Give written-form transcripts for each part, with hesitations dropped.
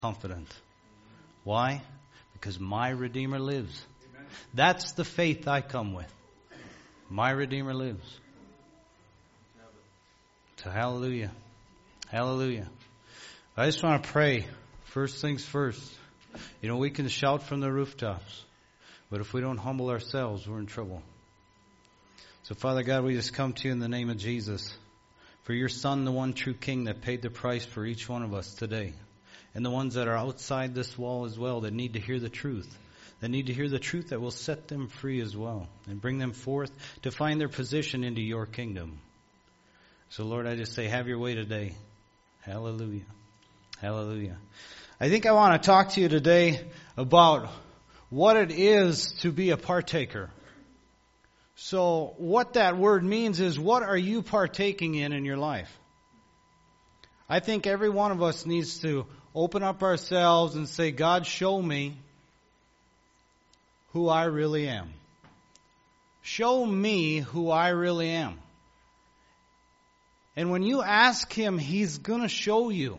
confident. Why? Because my Redeemer lives. Amen. That's the faith I come with. My Redeemer lives. So hallelujah. Hallelujah. I just want to pray. First things first. We can shout from the rooftops. But if we don't humble ourselves, we're in trouble. So Father God, we just come to you in the name of Jesus. For your Son, the one true King that paid the price for each one of us today. And the ones that are outside this wall as well that need to hear the truth. That need to hear the truth that will set them free as well. And bring them forth to find their position into your kingdom. So Lord, I just say, have your way today. Hallelujah. Hallelujah. I think I want to talk to you today about what it is to be a partaker. So what that word means is, what are you partaking in your life? I think every one of us needs to open up ourselves and say, God, show me who I really am. Show me who I really am. And when you ask Him, He's going to show you.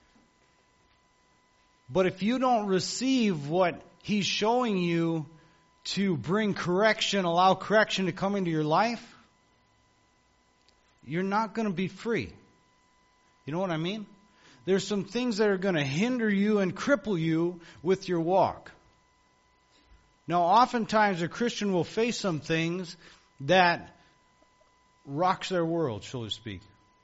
But if you don't receive what He's showing you to bring correction, allow correction to come into your life, you're not going to be free. You know what I mean? There's some things that are going to hinder you and cripple you with your walk. Now, oftentimes a Christian will face some things that rocks their world, so to speak.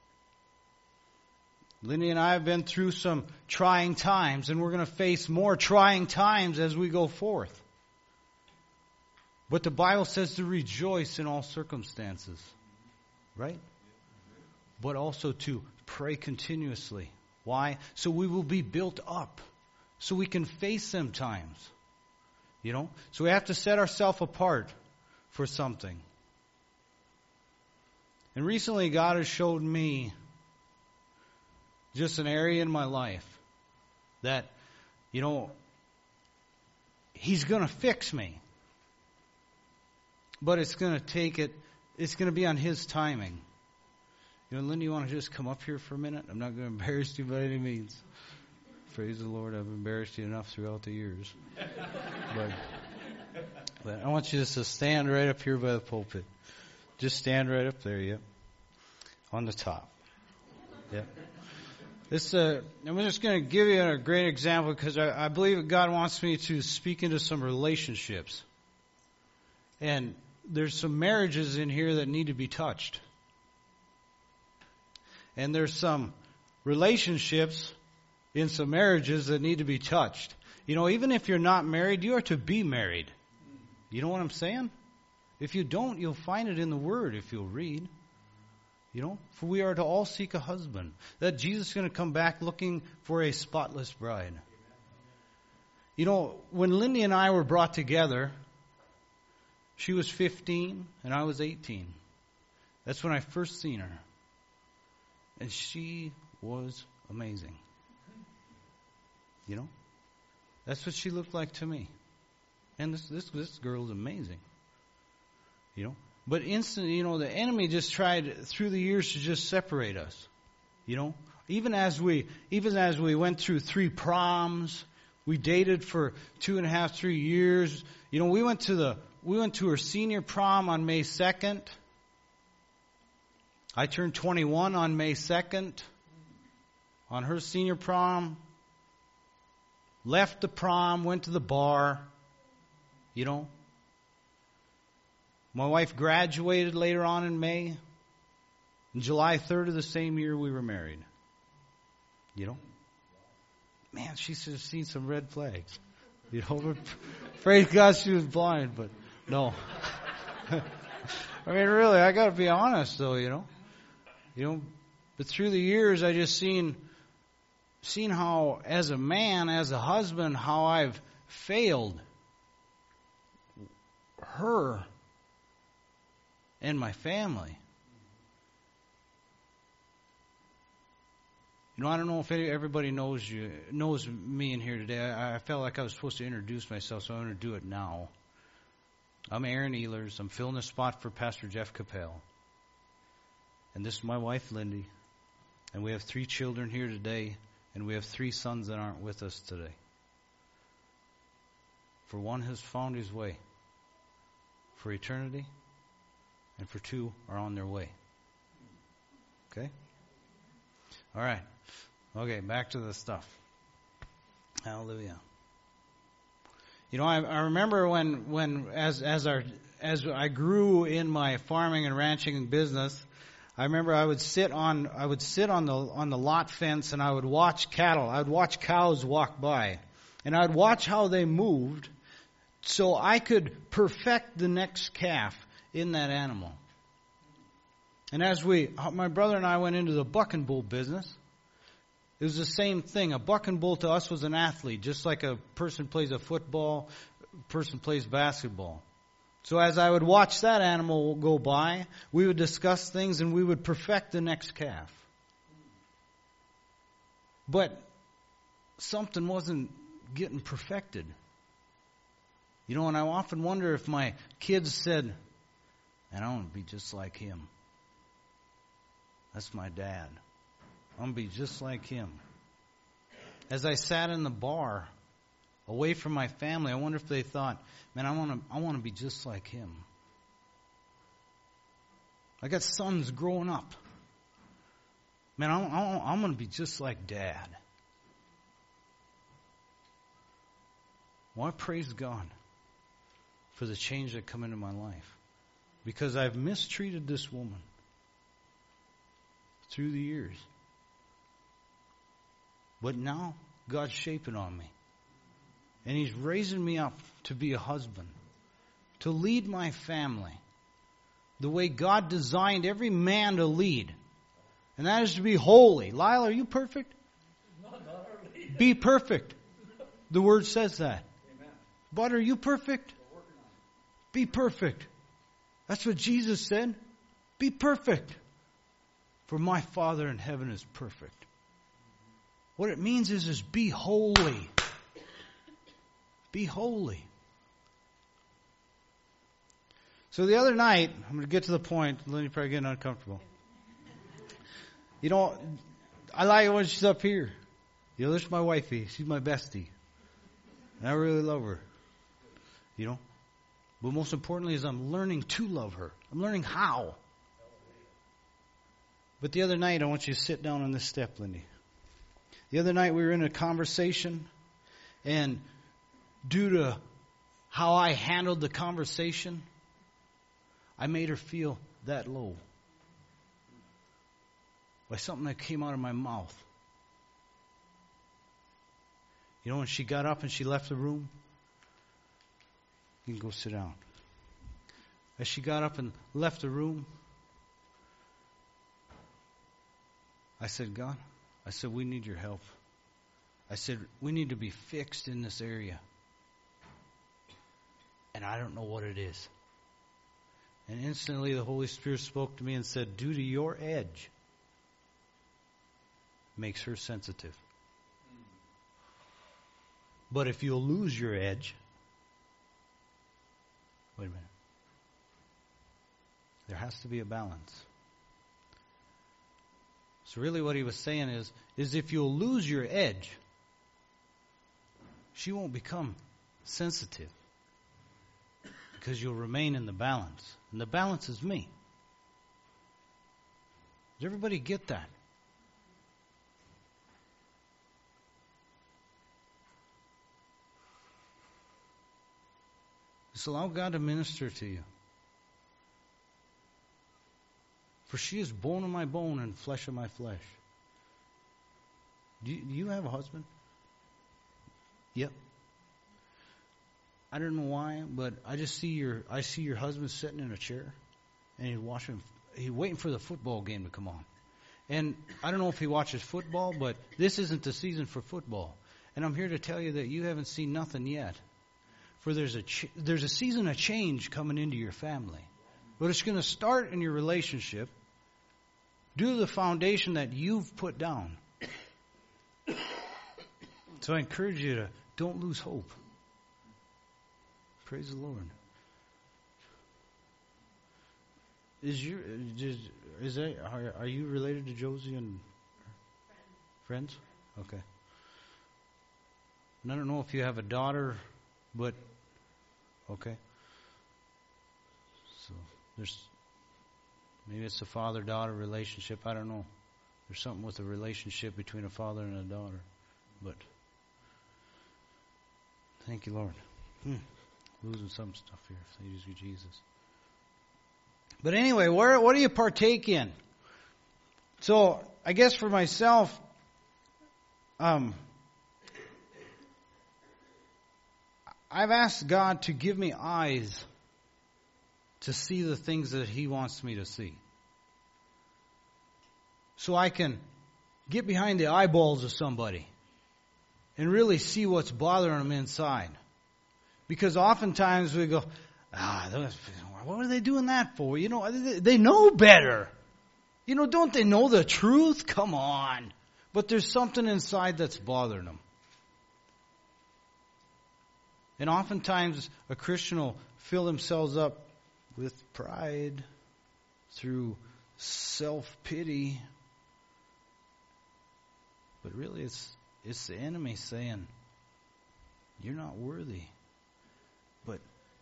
Lindy and I have been through some trying times, and we're going to face more trying times as we go forth. But the Bible says to rejoice in all circumstances, right? But also to pray continuously. Why? So we will be built up. So we can face them times. So we have to set ourselves apart for something. And recently God has showed me just an area in my life that, He's going to fix me. But it's going to be on His timing. Linda, you want to just come up here for a minute? I'm not going to embarrass you by any means. Praise the Lord, I've embarrassed you enough throughout the years. But I want you just to stand right up here by the pulpit. Just stand right up there, yep. On the top. Yep. I'm just going to give you a great example because I believe that God wants me to speak into some relationships. And there's some marriages in here that need to be touched. And there's some relationships in some marriages that need to be touched. Even if you're not married, you are to be married. You know what I'm saying? If you don't, you'll find it in the Word if you'll read. For we are to all seek a husband. That Jesus is going to come back looking for a spotless bride. When Lindy and I were brought together, she was 15 and I was 18. That's when I first seen her. And she was amazing. That's what she looked like to me. And this girl is amazing. But instantly, the enemy just tried through the years to just separate us. Even as we went through 3 proms, we dated for 2.5, 3 years. We went to her senior prom on May 2nd. I turned 21 on May 2nd. On her senior prom. Left the prom, went to the bar. My wife graduated later on in May. And July 3rd of the same year we were married. Man, she should have seen some red flags. Praise God she was blind, but no. I mean, really, I got to be honest, though, But through the years, I just seen how, as a man, as a husband, how I've failed her and my family. I don't know if everybody knows me in here today. I felt like I was supposed to introduce myself, so I'm going to do it now. I'm Aaron Ehlers. I'm filling a spot for Pastor Jeff Capel. And this is my wife, Lindy. And we have 3 children here today. And we have 3 sons that aren't with us today. For one has found his way for eternity, and for 2 are on their way. Okay? All right. Okay, back to the stuff. Hallelujah. You know, I remember when as I grew in my farming and ranching business, I remember I would sit on the lot fence and I would watch cattle. I would watch cows walk by, and I would watch how they moved, so I could perfect the next calf in that animal. And as my brother and I went into the buck and bull business, it was the same thing. A buck and bull to us was an athlete, just like a person plays a football, a person plays basketball. So as I would watch that animal go by, we would discuss things and we would perfect the next calf. But something wasn't getting perfected. You know, and I often wonder if my kids said, "And I want to be just like him. That's my dad. I'm going to be just like him." As I sat in the bar, away from my family, I wonder if they thought, "Man, I want to be just like him. I got sons growing up. Man, I'm going to be just like Dad." Well, I praise God for the change that come into my life, because I've mistreated this woman through the years. But now God's shaping on me. And He's raising me up to be a husband, to lead my family the way God designed every man to lead. And that is to be holy. Lyle, are you perfect? Not utterly. Be perfect. The Word says that. Amen. But are you perfect? We're working on it. Be perfect. That's what Jesus said. Be perfect. For my Father in heaven is perfect. What it means is be holy. Be holy. So the other night, I'm going to get to the point. Lenny probably getting uncomfortable. You know, I like it when she's up here. You know, this is my wifey. She's my bestie. And I really love her. You know. But most importantly is I'm learning to love her. I'm learning how. But the other night, I want you to sit down on this step, Lindy. The other night we were in a conversation, and due to how I handled the conversation, I made her feel that low by something that came out of my mouth. You know, when she got up and she left the room, you can go sit down. As she got up and left the room, I said, "God," I said, "we need your help." I said, "We need to be fixed in this area. And I don't know what it is." And instantly the Holy Spirit spoke to me and said, "Due to your edge, makes her sensitive. But if you'll lose your edge," wait a minute. There has to be a balance. So really what he was saying is if you'll lose your edge, she won't become sensitive, because you'll remain in the balance. And the balance is me. Does everybody get that? Just allow God to minister to you. For she is bone of my bone and flesh of my flesh. Do you have a husband? Yep. I don't know why, but I see your husband sitting in a chair, and he's waiting for the football game to come on. And I don't know if he watches football, but this isn't the season for football. And I'm here to tell you that you haven't seen nothing yet. For there's a season of change coming into your family. But it's going to start in your relationship due to the foundation that you've put down. So I encourage you to don't lose hope. Praise the Lord. Are you related to Josie and friends? Okay. And I don't know if you have a daughter, but okay. So maybe it's a father-daughter relationship. I don't know. There's something with a relationship between a father and a daughter. But thank you, Lord. Losing some stuff here. Thank you, Jesus. But anyway, what do you partake in? So I guess for myself, I've asked God to give me eyes to see the things that He wants me to see. So I can get behind the eyeballs of somebody and really see what's bothering them inside. Because oftentimes we go, what are they doing that for? You know, they know better. You know, don't they know the truth? Come on. But there's something inside that's bothering them. And oftentimes a Christian will fill themselves up with pride through self-pity. But really it's the enemy saying, you're not worthy. But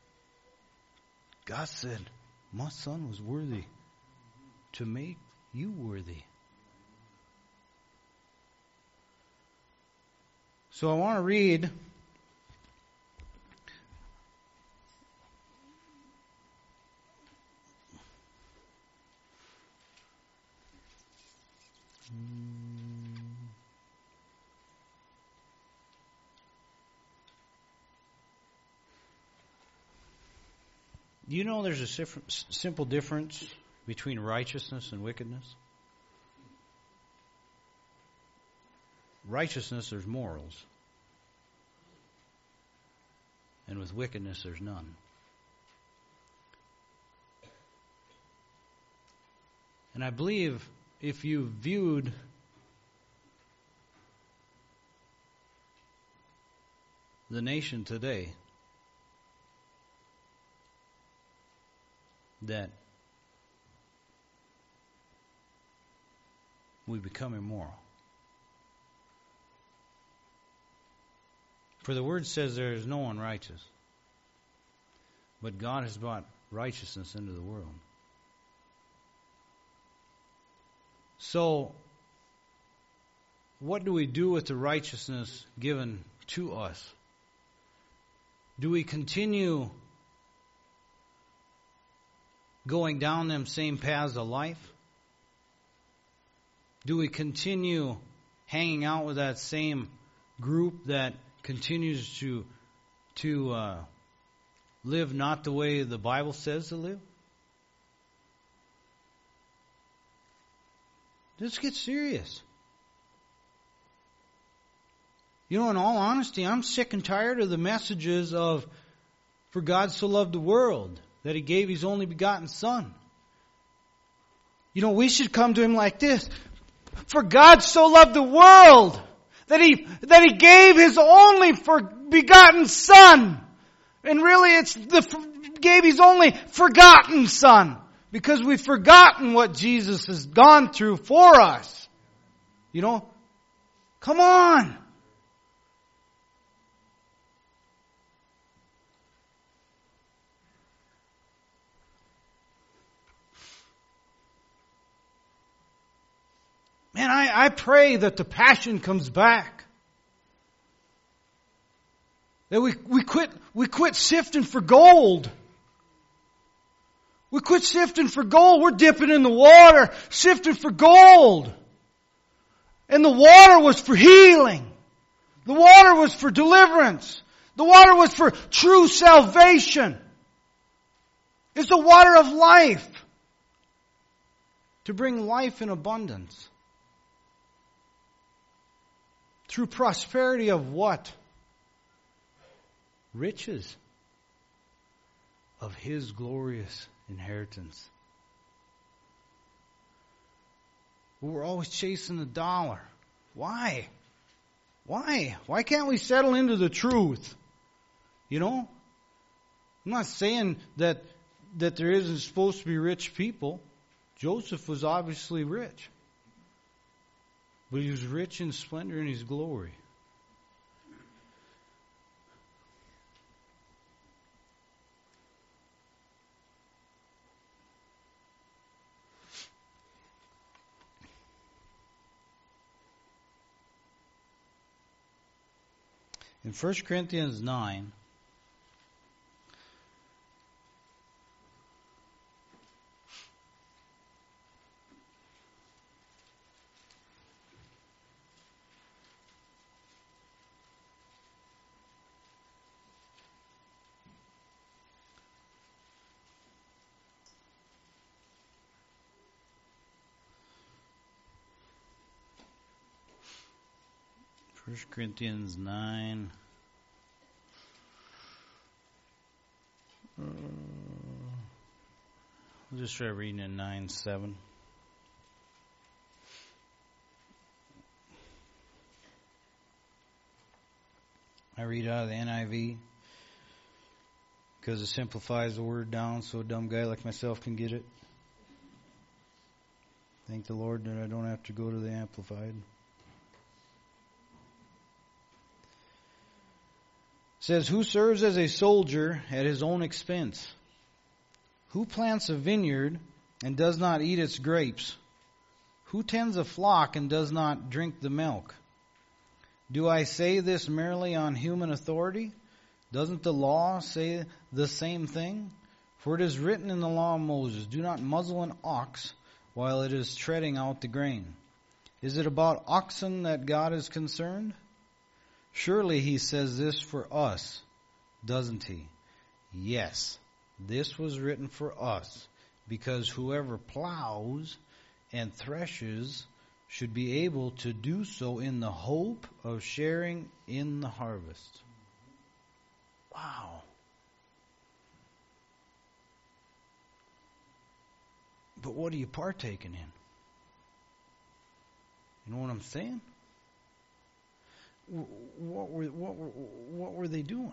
God said, my son was worthy to make you worthy. So I want to read you know there's a simple difference between righteousness and wickedness? Righteousness, there's morals. And with wickedness, there's none. And I believe if you viewed the nation today, that we become immoral. For the word says there is no one righteous, but God has brought righteousness into the world. So, what do we do with the righteousness given to us? Do we continue going down them same paths of life? Do we continue hanging out with that same group that continues to live not the way the Bible says to live? Let's get serious. You know, in all honesty, I'm sick and tired of the messages of, for God so loved the world that He gave His only begotten Son. You know, we should come to Him like this. For God so loved the world that He gave His only begotten Son. And really gave His only forgotten Son. Because we've forgotten what Jesus has gone through for us. You know? Come on! Man, I pray that the passion comes back. That we quit sifting for gold. We quit sifting for gold. We're dipping in the water, sifting for gold. And the water was for healing. The water was for deliverance. The water was for true salvation. It's the water of life. To bring life in abundance. Through prosperity of what? Riches. Of His glorious inheritance. We're always chasing the dollar. Why? Why? Why can't we settle into the truth? You know? I'm not saying that there isn't supposed to be rich people. Joseph was obviously rich. but He was rich in splendor in His glory. In 1 Corinthians 9, First Corinthians 9. We'll just try reading in 9:7. I read out of the NIV because it simplifies the word down so a dumb guy like myself can get it. Thank the Lord that I don't have to go to the Amplified. It says, who serves as a soldier at his own expense? Who plants a vineyard and does not eat its grapes? Who tends a flock and does not drink the milk? Do I say this merely on human authority? Doesn't the law say the same thing? For it is written in the law of Moses, do not muzzle an ox while it is treading out the grain. Is it about oxen that God is concerned? Surely He says this for us, doesn't He? Yes, this was written for us, because whoever plows and threshes should be able to do so in the hope of sharing in the harvest. Wow. But what are you partaking in? You know what I'm saying? What were they doing?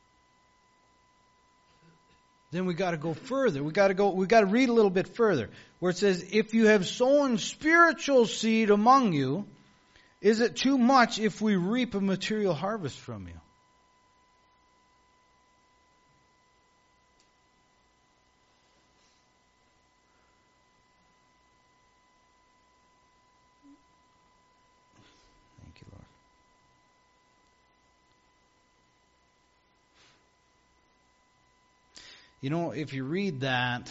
Then we got to go further. We got to read a little bit further, where it says, "If you have sown spiritual seed among you, is it too much if we reap a material harvest from you?" Thank you, Lord. You know, if you read that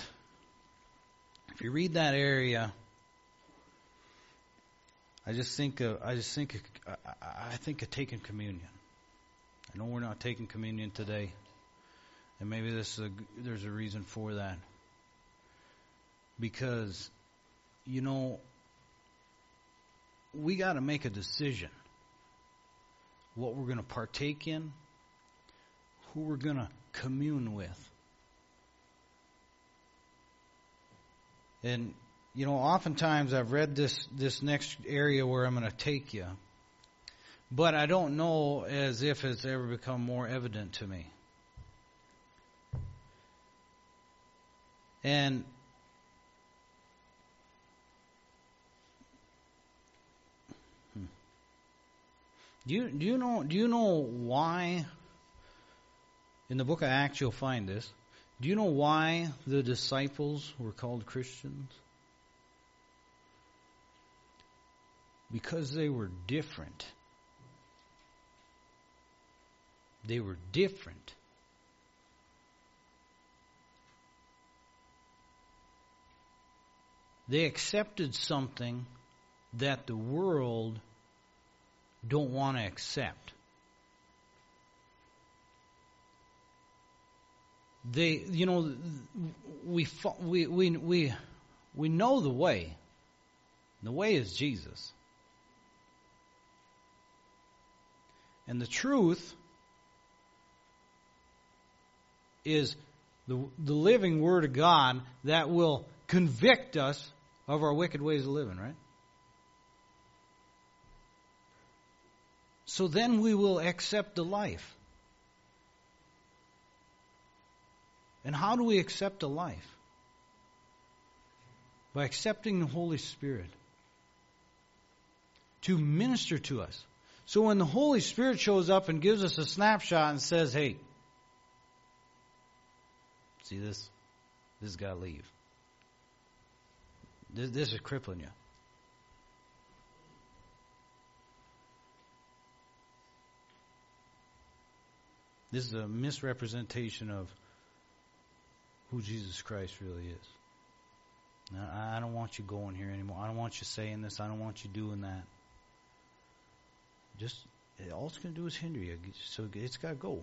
area, I think of taking communion. I know we're not taking communion today, and maybe there's a reason for that. Because, you know, we got to make a decision what we're going to partake in, who we're going to commune with. And, you know, oftentimes I've read this next area where I'm going to take you, but I don't know as if it's ever become more evident to me. And do you know why? In the book of Acts, you'll find this. Do you know why the disciples were called Christians? Because they were different. They were different. They accepted something that the world don't want to accept. They, you know, we know the way. The way is Jesus. And the truth is the living Word of God that will convict us of our wicked ways of living, right? So then we will accept the life. And how do we accept a life? By accepting the Holy Spirit. to minister to us. So when the Holy Spirit shows up and gives us a snapshot and says, hey, see this? This has got to leave. This is crippling you. This is a misrepresentation of who Jesus Christ really is. Now, I don't want you going here anymore. I don't want you saying this. I don't want you doing that. Just, all it's going to do is hinder you. So it's got to go.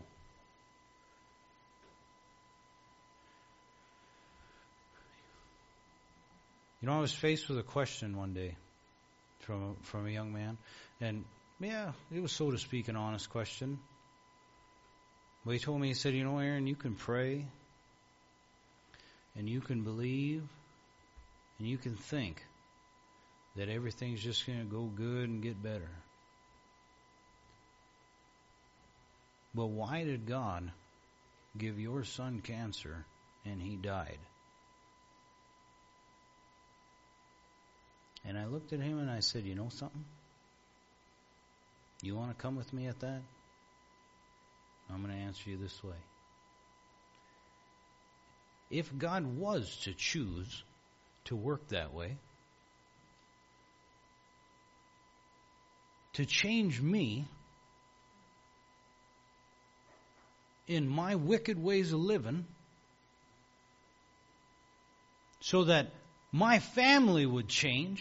You know, I was faced with a question one day from a young man. And, yeah, it was, so to speak, an honest question. But he told me, he said, you know, Aaron, you can pray, and you can believe, and you can think that everything's just going to go good and get better. But why did God give your son cancer and he died? And I looked at him and I said, you know something? You want to come with me at that? I'm going to answer you this way. If God was to choose to work that way, to change me in my wicked ways of living, so that my family would change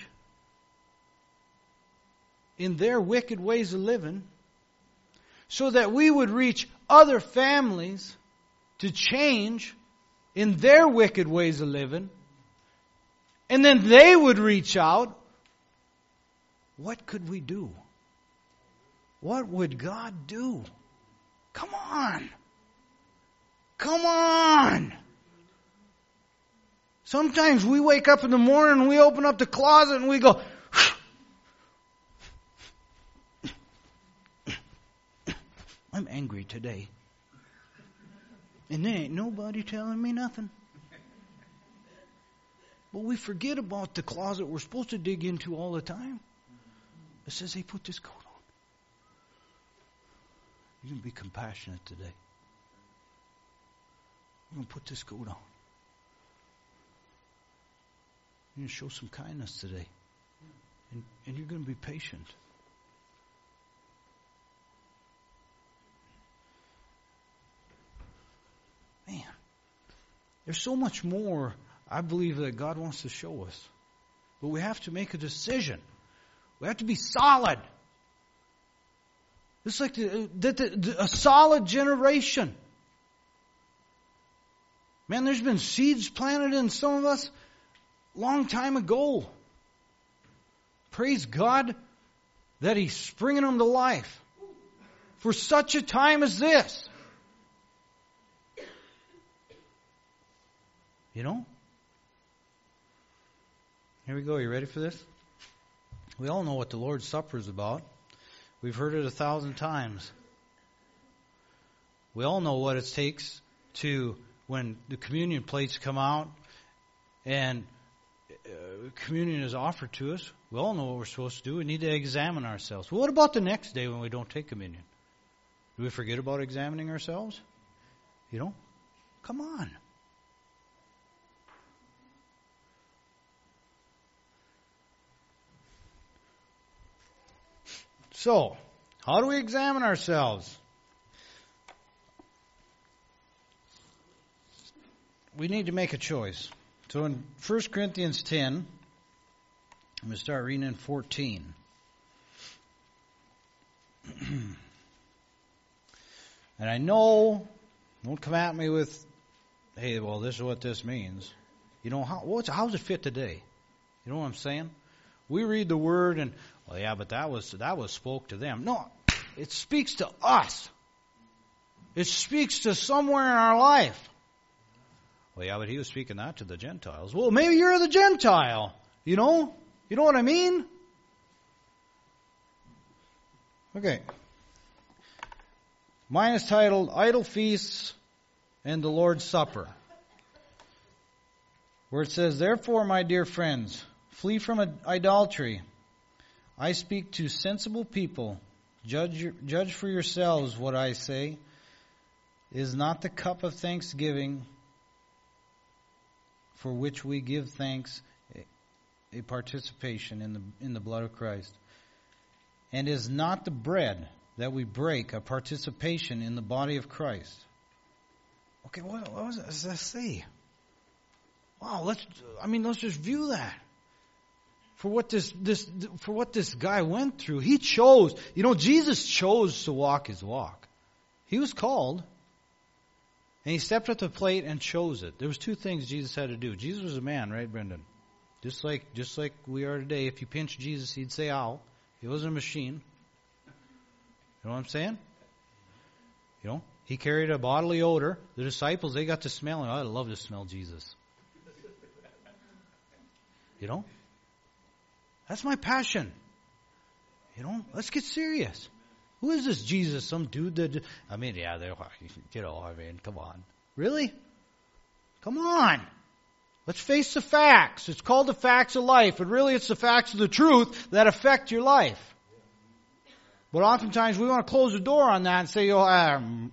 in their wicked ways of living, so that we would reach other families to change in their wicked ways of living, and then they would reach out, what could we do? What would God do? Come on. Come on. Sometimes we wake up in the morning and we open up the closet and we go, I'm angry today. And there ain't nobody telling me nothing. But we forget about the closet we're supposed to dig into all the time. It says, hey, put this coat on. You're going to be compassionate today. You're going to put this coat on. You're going to show some kindness today. And you're going to be patient. Man, there's so much more I believe that God wants to show us. But we have to make a decision. We have to be solid. It's like a solid generation. Man, there's been seeds planted in some of us long time ago. Praise God that He's springing them to life for such a time as this. You know? Here we go. You ready for this? We all know what the Lord's Supper is about. We've heard it 1,000 times. We all know what it takes to, when the communion plates come out and communion is offered to us, we all know what we're supposed to do. We need to examine ourselves. Well, what about the next day when we don't take communion? Do we forget about examining ourselves? You know? Come on. So, how do we examine ourselves? We need to make a choice. So in 1 Corinthians 10, I'm going to start reading in 14. And I know, don't come at me with, hey, well, this is what this means. You know, how's it fit today? You know what I'm saying? We read the Word and, well, yeah, but that was spoke to them. No, it speaks to us. It speaks to somewhere in our life. Well, yeah, but he was speaking that to the Gentiles. Well, maybe you're the Gentile. You know? You know what I mean? Okay. Mine is titled Idle Feasts and the Lord's Supper, where it says, therefore, my dear friends, flee from idolatry. I speak to sensible people. Judge for yourselves what I say. Is not the cup of thanksgiving for which we give thanks a participation in the blood of Christ? And is not the bread that we break a participation in the body of Christ? Okay, what does that say? Wow, let's just view that. For what this guy went through, he chose. Jesus chose to walk his walk. He was called, and he stepped at the plate and chose it. There was two things Jesus had to do. Jesus was a man, right, Brendan? Just like we are today. If you pinch Jesus, he'd say, "Ow." He wasn't a machine. You know what I'm saying? He carried a bodily odor. The disciples, they got to smell him. I'd love to smell Jesus. That's my passion. Let's get serious. Who is this Jesus? Some dude that, come on. Really? Come on. Let's face the facts. It's called the facts of life, but really it's the facts of the truth that affect your life. But oftentimes we want to close the door on that and say, don't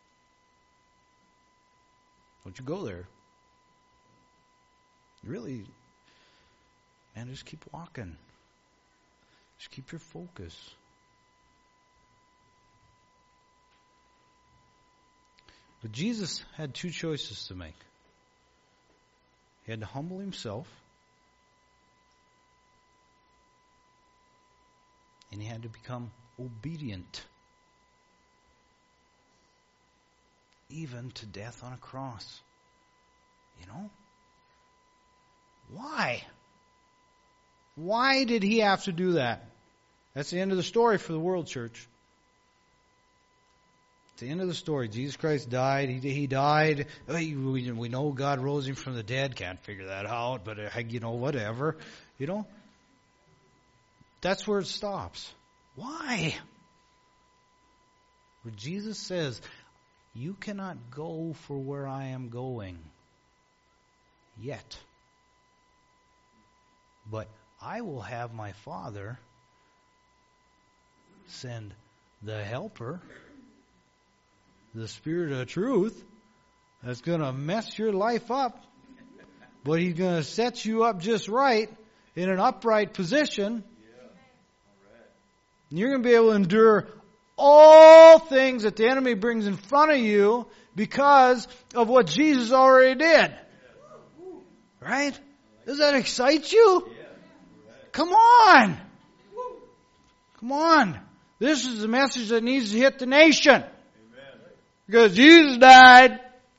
you go there. Really, man, just keep walking. Just keep your focus. But Jesus had two choices to make. He had to humble himself, and he had to become obedient, even to death on a cross. Why? Why did he have to do that? That's the end of the story for the world, church. It's the end of the story. Jesus Christ died. He died. We know God rose him from the dead. Can't figure that out, but whatever. That's where it stops. Why? Where Jesus says, you cannot go for where I am going yet. But I will have my Father send the Helper, the Spirit of truth, that's going to mess your life up, but he's going to set you up just right in an upright position. And you're going to be able to endure all things that the enemy brings in front of you because of what Jesus already did. Right? Does that excite you? Come on! Come on! This is the message that needs to hit the nation. Because Jesus died.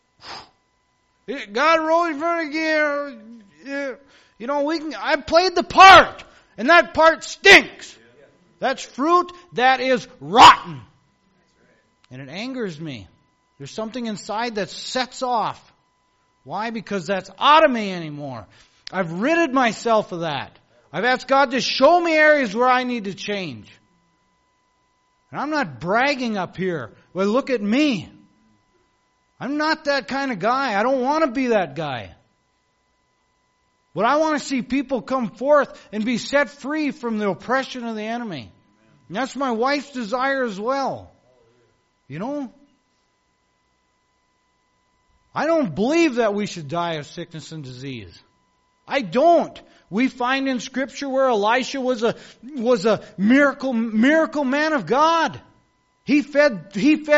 God rose from again. I played the part. And that part stinks. That's fruit that is rotten. And it angers me. There's something inside that sets off. Why? Because that's out of me anymore. I've ridded myself of that. I've asked God to show me areas where I need to change. And I'm not bragging up here. Well, look at me. I'm not that kind of guy. I don't want to be that guy. But I want to see people come forth and be set free from the oppression of the enemy. And that's my wife's desire as well. I don't believe that we should die of sickness and disease. I don't. We find in Scripture where Elisha was a miracle man of God. He fed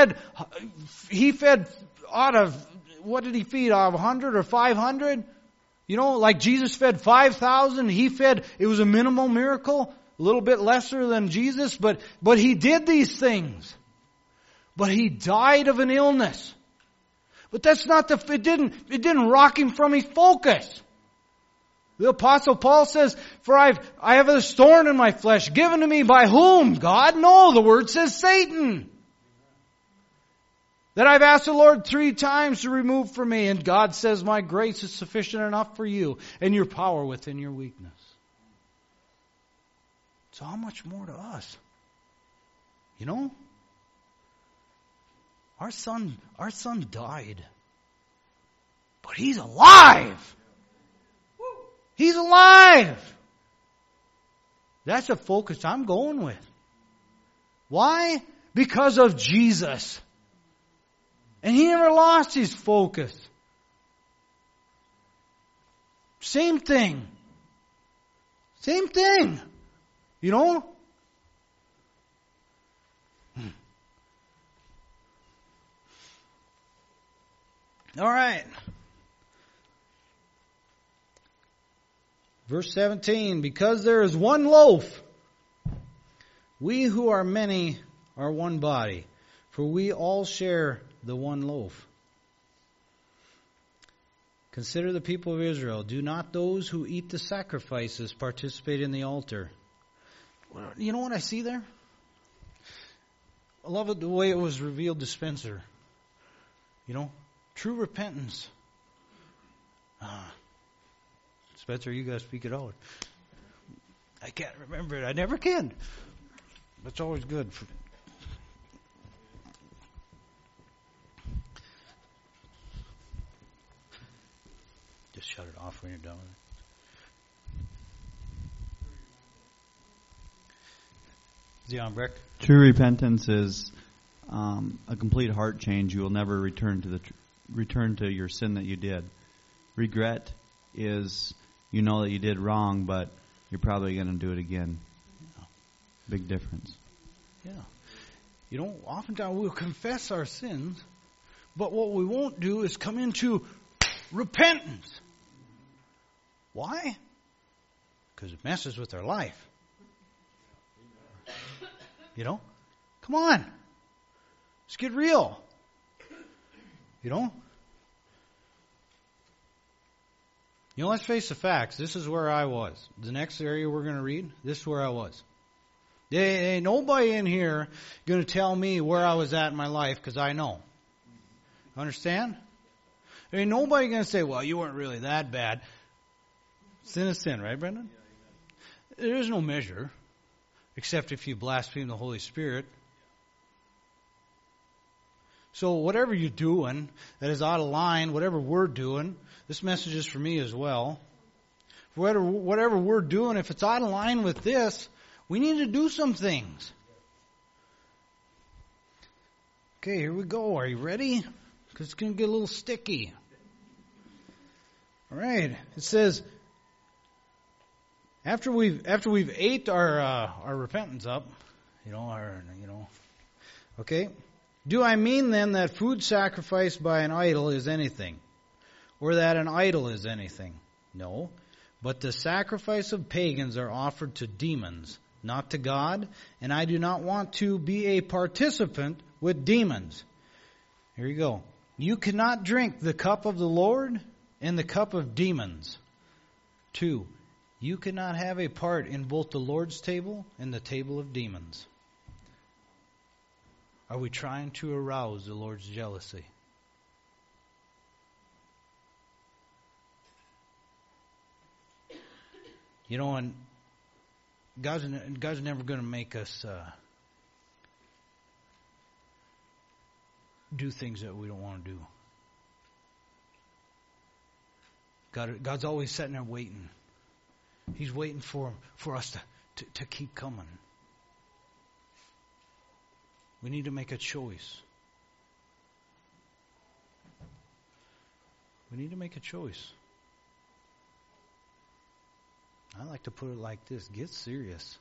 out of, what did he feed? Out of 100 or 500? Like Jesus fed 5,000. It was a minimal miracle, a little bit lesser than Jesus, but he did these things. But he died of an illness. But that's not it didn't rock him from his focus. The Apostle Paul says, for I have this thorn in my flesh, given to me by whom? God? No, the Word says Satan. That I've asked the Lord 3 times to remove from me, and God says, my grace is sufficient enough for you, and your power within your weakness. So how much more to us? Our son died. But he's alive. He's alive. That's the focus I'm going with. Why? Because of Jesus. And He never lost His focus. Same thing. Same thing. You know? All right. Verse 17, because there is one loaf, we who are many are one body, for we all share the one loaf. Consider the people of Israel. Do not those who eat the sacrifices participate in the altar? You know what I see there? I love it the way it was revealed to Spencer. You know, true repentance. Spencer, you got to speak it out. I can't remember it. I never can. That's always good. Just shut it off when you're done with it. Is he on, Breck? True repentance is a complete heart change. You will never return to your sin that you did. Regret is you know that you did wrong, but you're probably going to do it again. Big difference. Yeah. You know, oftentimes we'll confess our sins, but what we won't do is come into repentance. Why? Because it messes with our life. You know? Come on. Let's get real. You know? You know, let's face the facts. This is where I was. The next area we're going to read, this is where I was. There ain't nobody in here going to tell me where I was at in my life because I know. Understand? There ain't nobody going to say, well, you weren't really that bad. Sin is sin, right, Brendan? There is no measure except if you blaspheme the Holy Spirit. So whatever you're doing that is out of line, whatever we're doing, this message is for me as well. Whatever we're doing, if it's out of line with this, we need to do some things. Okay, here we go. Are you ready? Because it's going to get a little sticky. All right. It says, after we've ate our repentance up, okay. Do I mean then that food sacrificed by an idol is anything, or that an idol is anything? No, but the sacrifice of pagans are offered to demons, not to God, and I do not want to be a participant with demons. Here you go. You cannot drink the cup of the Lord and the cup of demons. 2. You cannot have a part in both the Lord's table and the table of demons. Are we trying to arouse the Lord's jealousy? You know, and God's never going to make us do things that we don't want to do. God's always sitting there waiting. He's waiting for us to keep coming. We need to make a choice. We need to make a choice. I like to put it like this. Get serious.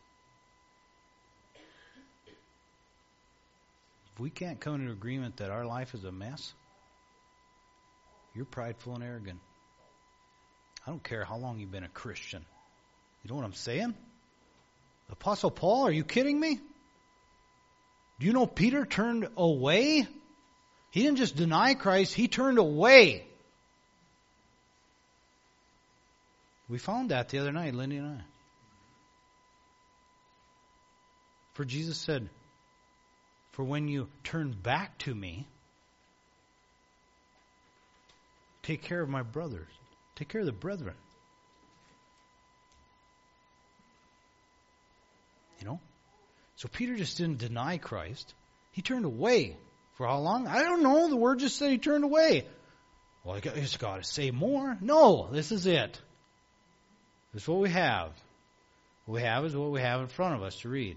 If we can't come to an agreement that our life is a mess, you're prideful and arrogant. I don't care how long you've been a Christian. You know what I'm saying? Apostle Paul, are you kidding me? Do you know Peter turned away? He didn't just deny Christ, he turned away. We found that the other night, Lindy and I. For Jesus said, for when you turn back to me, take care of my brothers. Take care of the brethren. You know? So Peter just didn't deny Christ. He turned away. For how long? I don't know. The word just said he turned away. Well, I just got to say more. No, this is it. This is what we have. What we have is what we have in front of us to read.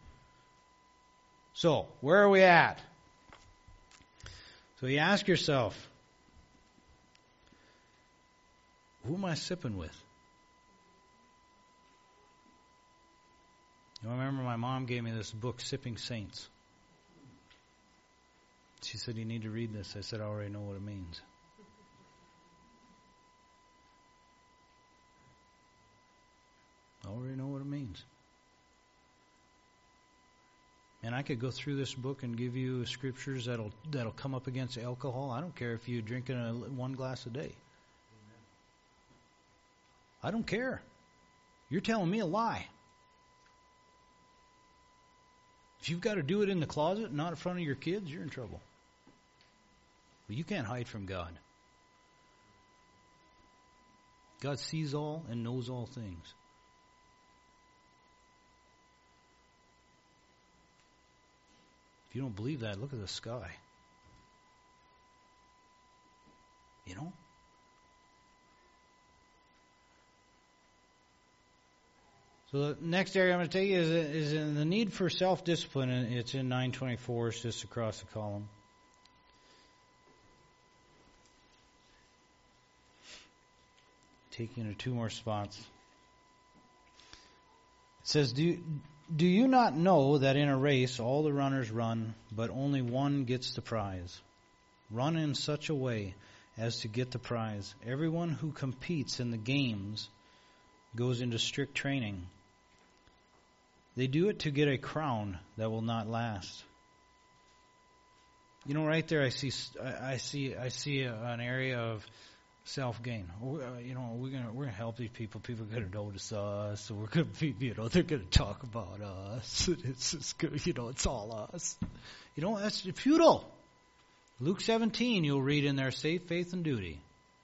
So, where are we at? So you ask yourself, who am I sipping with? I remember my mom gave me this book, Sipping Saints. She said, you need to read this. I said, I already know what it means. I already know what it means. And I could go through this book and give you scriptures that'll come up against alcohol. I don't care if you're drinking one glass a day. I don't care. You're telling me a lie. If you've got to do it in the closet, not in front of your kids, you're in trouble. But you can't hide from God. God sees all and knows all things. If you don't believe that, look at the sky. You know? So the next area I'm going to tell you is in the need for self-discipline. And it's in 924. It's just across the column. Taking you to 2 more spots. It says, Do you not know that in a race all the runners run, but only one gets the prize? Run in such a way as to get the prize. Everyone who competes in the games goes into strict training. They do it to get a crown that will not last. You know, right there, I see an area of self-gain. You know, we're gonna help these people. People are gonna notice us, so we're gonna be, they're gonna talk about us. It's just good, it's all us. That's futile. Luke 17, you'll read in there, save faith and duty.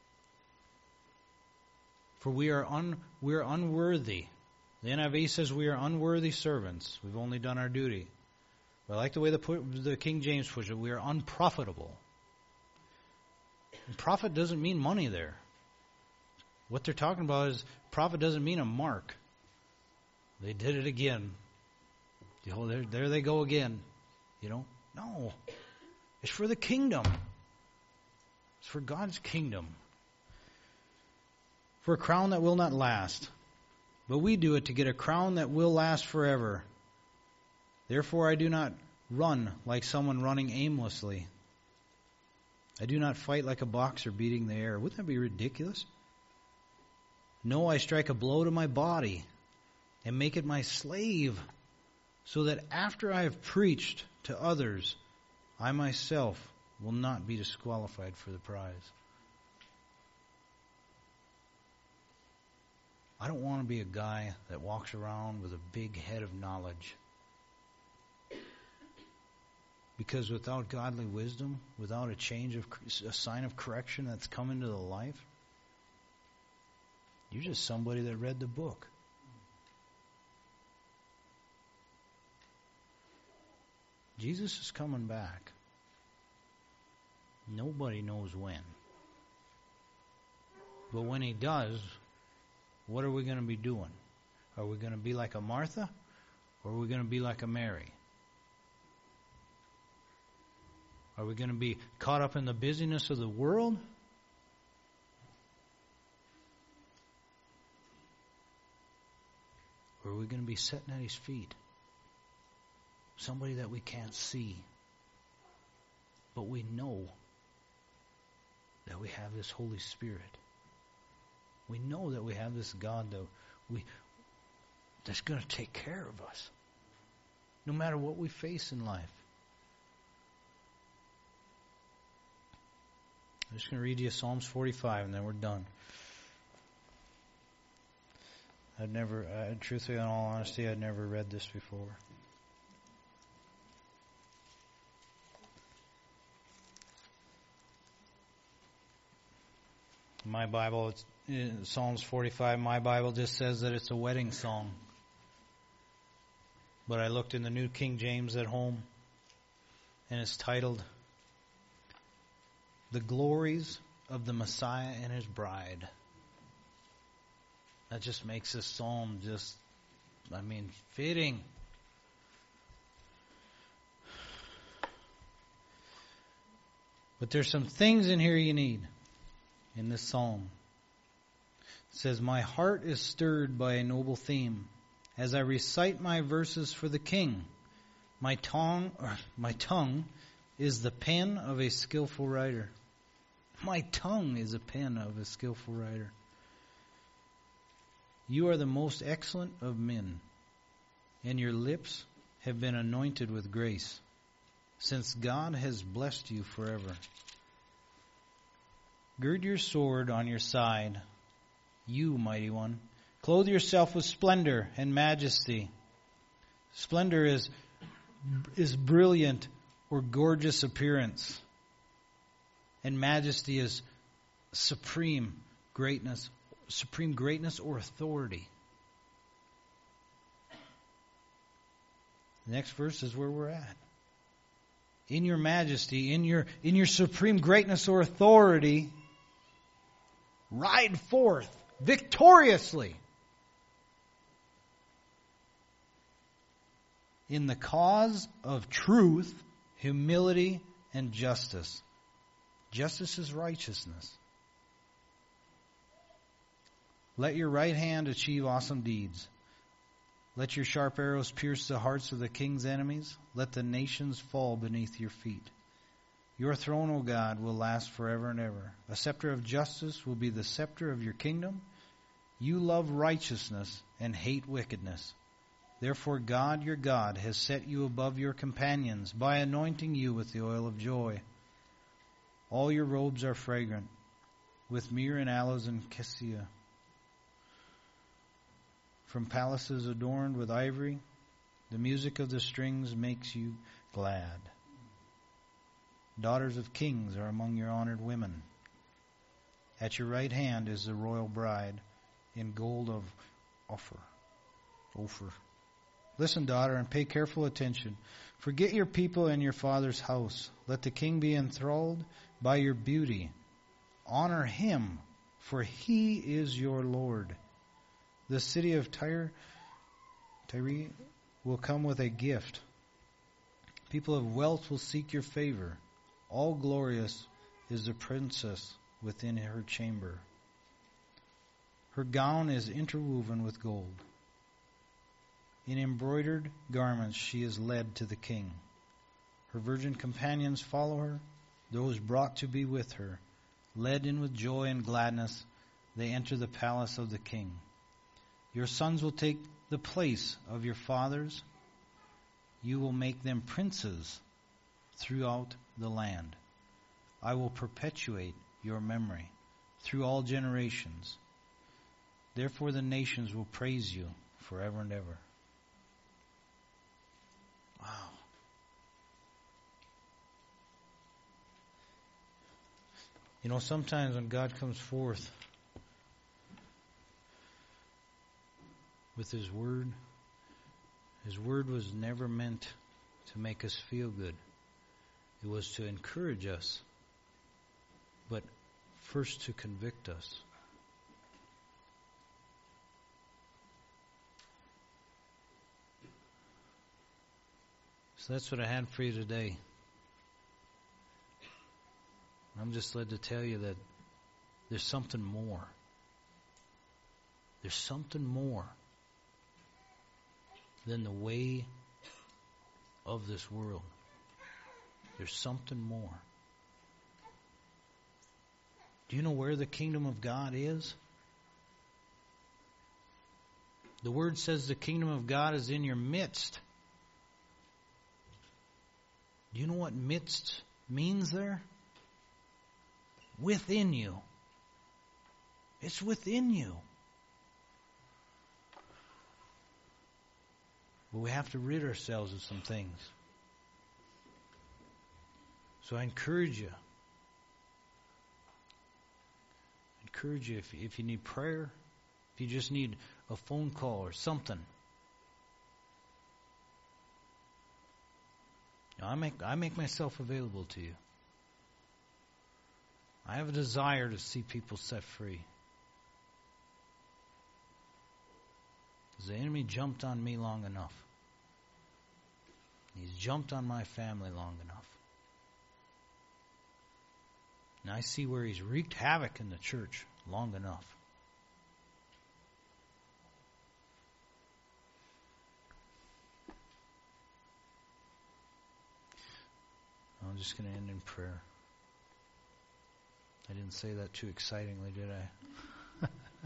For we are unworthy. The NIV says we are unworthy servants. We've only done our duty. But I like the way the King James puts it. We are unprofitable. And profit doesn't mean money there. What they're talking about is profit doesn't mean a mark. They did it again. There they go again. No. It's for the kingdom. It's for God's kingdom. For a crown that will not last. But we do it to get a crown that will last forever. Therefore I do not run like someone running aimlessly. I do not fight like a boxer beating the air. Wouldn't that be ridiculous? No, I strike a blow to my body and make it my slave, so that after I have preached to others, I myself will not be disqualified for the prize. I don't want to be a guy that walks around with a big head of knowledge. Because without godly wisdom, without a sign of correction that's come into the life, you're just somebody that read the book. Jesus is coming back. Nobody knows when. But when he does, what are we going to be doing? Are we going to be like a Martha, or are we going to be like a Mary? Are we going to be caught up in the busyness of the world? Or are we going to be sitting at his feet? Somebody that we can't see. But we know that we have this Holy Spirit. We know that we have this God that's going to take care of us. No matter what we face in life. I'm just going to read you Psalms 45 and then we're done. Truthfully, in all honesty, I'd never read this before. My Bible, it's in Psalms 45, my Bible just says that it's a wedding song. But I looked in the New King James at home, and it's titled, The Glories of the Messiah and His Bride. That just makes this psalm just fitting. But there's some things in here you need in this psalm. It says, my heart is stirred by a noble theme. As I recite my verses for the king, my tongue is the pen of a skillful writer. My tongue is a pen of a skillful writer. You are the most excellent of men, and your lips have been anointed with grace, since God has blessed you forever. Gird your sword on your side, you mighty one. Clothe yourself with splendor and majesty. Splendor is brilliant or gorgeous appearance. And majesty is supreme greatness or authority. The next verse is where we're at. In your majesty, in your supreme greatness or authority, ride forth victoriously in the cause of truth, humility, and justice. Justice is righteousness. Let your right hand achieve awesome deeds. Let your sharp arrows pierce the hearts of the king's enemies. Let the nations fall beneath your feet. Your throne, O God, will last forever and ever. A scepter of justice will be the scepter of your kingdom. You love righteousness and hate wickedness. Therefore God, your God, has set you above your companions by anointing you with the oil of joy. All your robes are fragrant, with myrrh and aloes and cassia. From palaces adorned with ivory, the music of the strings makes you glad. Daughters of kings are among your honored women. At your right hand is the royal bride in gold of Ophir. Listen, daughter, and pay careful attention. Forget your people and your father's house. Let the king be enthralled by your beauty. Honor him, for he is your Lord. The city of Tyre will come with a gift. People of wealth will seek your favor. All glorious is the princess within her chamber. Her gown is interwoven with gold. In embroidered garments she is led to the king. Her virgin companions follow her, those brought to be with her. Led in with joy and gladness, they enter the palace of the king. Your sons will take the place of your fathers. You will make them princes throughout the land. I will perpetuate your memory through all generations. Therefore the nations will praise you forever and ever. Wow. You know, sometimes when God comes forth with His Word was never meant to make us feel good. It was to encourage us, but first to convict us. So that's what I had for you today. I'm just led to tell you that there's something more. There's something more than the way of this world. There's something more. Do you know where the kingdom of God is? The Word says the kingdom of God is in your midst. Do you know what midst means there? Within you. It's within you. But we have to rid ourselves of some things. So I encourage you. If you need prayer, if you just need a phone call or something. I make myself available to you. I have a desire to see people set free. Because the enemy jumped on me long enough. He's jumped on my family long enough. And I see where he's wreaked havoc in the church long enough. I'm just going to end in prayer. I didn't say that too excitingly, did I?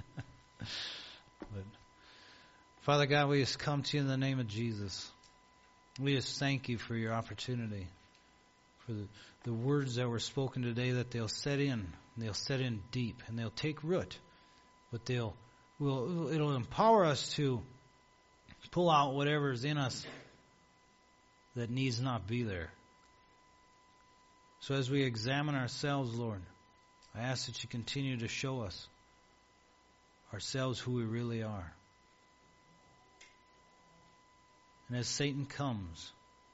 But Father God, we just come to you in the name of Jesus. We just thank you for your opportunity, for the words that were spoken today, that they'll set in deep, and they'll take root, but it'll empower us to pull out whatever is in us that needs not be there. So as we examine ourselves, Lord, I ask that you continue to show us ourselves who we really are. And as Satan comes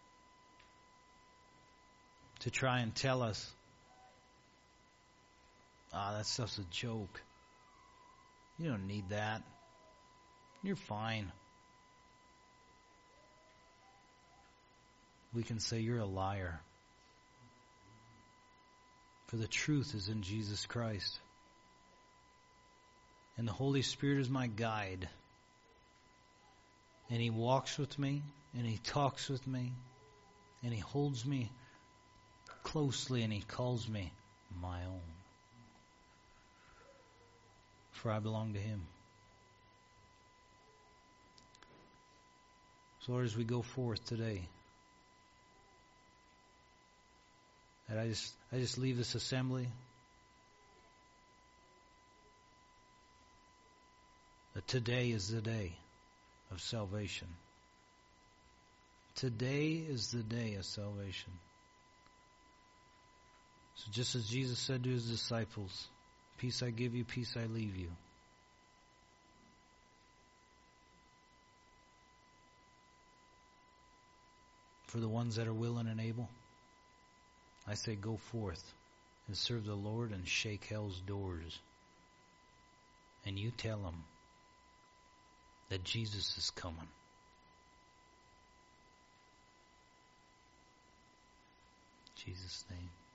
to try and tell us, that stuff's a joke. You don't need that. You're fine. We can say you're a liar. For the truth is in Jesus Christ. And the Holy Spirit is my guide. And He walks with me, and He talks with me, and He holds me closely, and He calls me my own. For I belong to Him. So Lord, as we go forth today, that I just leave this assembly that today is the day of salvation. Today is the day of salvation. So just as Jesus said to His disciples, peace I give you, peace I leave you. For the ones that are willing and able, I say go forth and serve the Lord and shake hell's doors. And you tell them that Jesus is coming. In Jesus' name.